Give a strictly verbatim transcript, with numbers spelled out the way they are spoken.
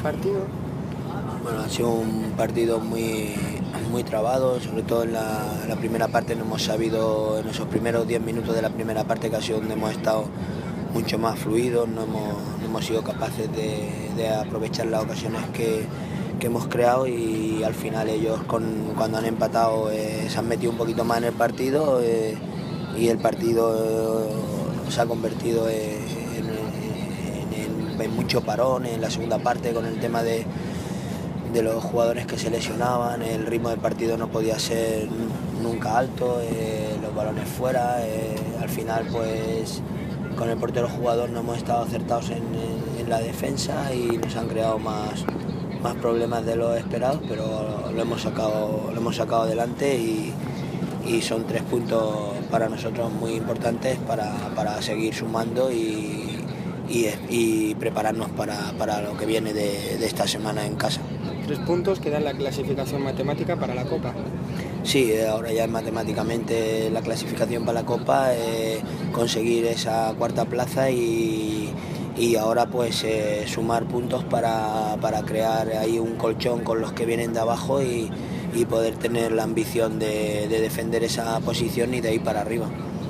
partido? Bueno, ha sido un partido muy, muy trabado, sobre todo en la, la primera parte no hemos sabido, en esos primeros diez minutos de la primera parte, que ha sido donde hemos estado mucho más fluidos, no hemos, no hemos sido capaces de, de aprovechar las ocasiones que, que hemos creado, y al final ellos con, cuando han empatado eh, se han metido un poquito más en el partido eh, y el partido eh, se ha convertido en, en, en, en mucho parón en la segunda parte con el tema de de los jugadores que se lesionaban. El ritmo del partido no podía ser nunca alto, eh, los balones fuera, eh, al final pues con el portero jugador no hemos estado acertados en, en, en la defensa y nos han creado más, más problemas de lo esperado, pero lo hemos sacado, lo hemos sacado adelante y, y son tres puntos para nosotros muy importantes para, para seguir sumando y, y, y prepararnos para, para lo que viene de, de esta semana en casa. Tres puntos que dan la clasificación matemática para la Copa. Sí, ahora ya es matemáticamente la clasificación para la Copa, eh, conseguir esa cuarta plaza y, y ahora pues eh, sumar puntos para, para crear ahí un colchón con los que vienen de abajo y, y poder tener la ambición de, de defender esa posición y de ahí para arriba.